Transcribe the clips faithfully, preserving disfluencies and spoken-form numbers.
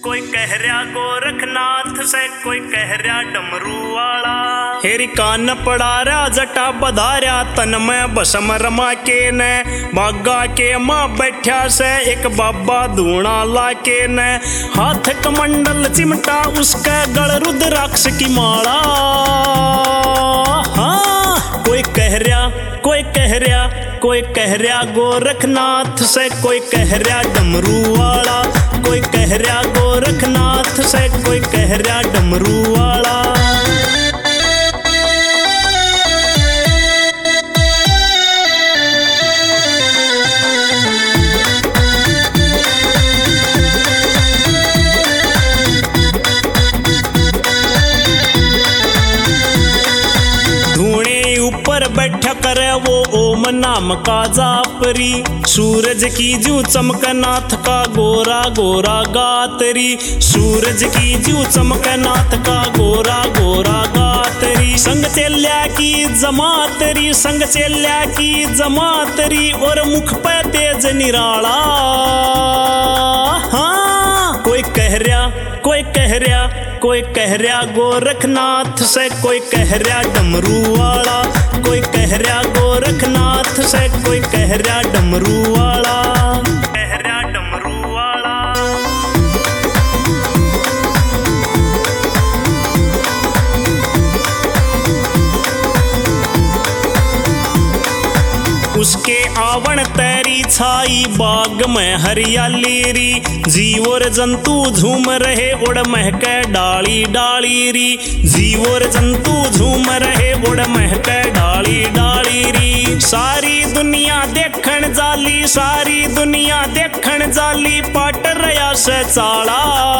कोई कह रहा गोरखनाथ से, कोई कह रहा डमरू वाला। हेरी कान पड़ा रहा जटा बधारा, तन में बसम रमा के ने बागा के माँ बैठा से एक बाबा धूणा ला के ने। हाथ कमंडल चिमटा उसके गल रुद्राक्ष की माला। हाँ कोई कह रहा कोई कह रहा कोई कह रहा गोरखनाथ से, कोई कह रहा डमरू वाला। कोई कह रहा गोरखनाथ से, कोई कह रहा डमरू वाला। ऊपर बैठा करे वो ओम नाम का जापरी, सूरज की जू चमक नाथ का गोरा गोरा गातरी। सूरज की जू चमक नाथ का गोरा गोरा गातरी। संग चेल्या की जमातरी, संग चेल्या की जमातरी, और मुख पे तेज निराला। हाँ कोई कह रहा कोई कह रहा कोई कह रहा गोरखनाथ से, कोई कह रहा डमरू वाला। कोई कह रहा गोरखनाथ से, कोई कह रहा डमरू वाला। कह रहा डमरू वाला। उसके आवण तेरी छाई बाग में हरियाली री। जीव और जंतु झूम रहे उड़ महके डाली डाली री। जीव और जंतु झूम रहे उड़ महके डाली डाली री। सारी दुनिया देखण जाली, सारी दुनिया देखण जाली, पाट रया से चाला।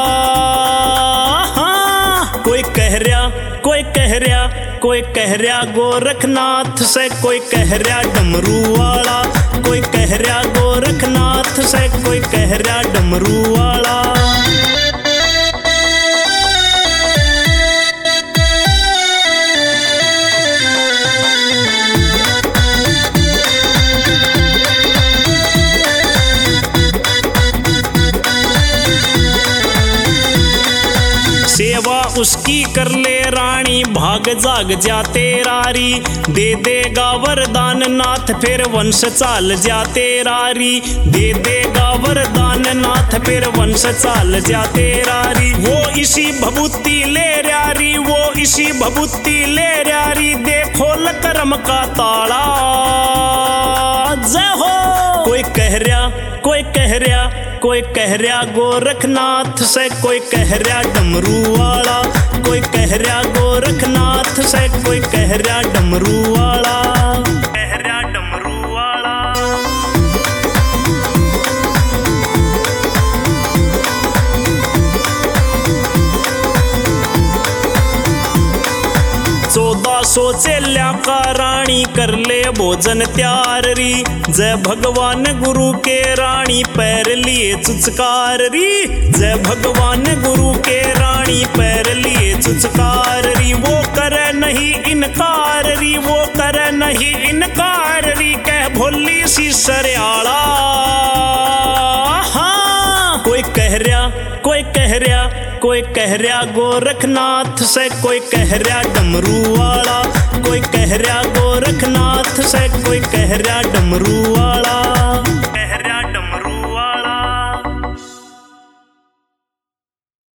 हाँ कोई कह रहा कोई कह रहा कोई कह रहा गोरखनाथ से, कोई कह रहा डमरू वाला। कोई कह रहा गोरखनाथ से, कोई कह रहा डमरू वाला। सेवा उसकी कर ले रानी, भाग जाग जाते रारी। दे देगा वरदान नाथ, फिर वंश चाल जाते रारी। दे देगा वरदान नाथ, फिर वंश चाल जाते रारी। वो इसी भभूति ले रारी, वो इसी भभूति ले रारी। देखो लकरम का ताला। जय हो। कोई कह रहा कोई कह रहा कोई कह रहा गोरखनाथ से, कोई कह रहा डमरू वाला। कोई कह रहा गोरखनाथ से, कोई कह रहा डमरू वाला। कह रहा डमरू वाला। चौदह सौ चेल्या का रानी कर ले भोजन त्यार री। जय भगवान गुरु के रानी पैर लिए चुचकार री। जय भगवान गुरु के रानी पैर लिए चुचकार री। वो करे नहीं इनकार री, वो करे नहीं इनकार री, कह भोली सी सरयाला। हाँ कोई कह रहा कोई कह रहा कोई कह रहा गोरखनाथ से, कोई कह रहा डमरू वाला। कोई कह रहा गोरखनाथ से, कोई कह रहा डमरू वाला।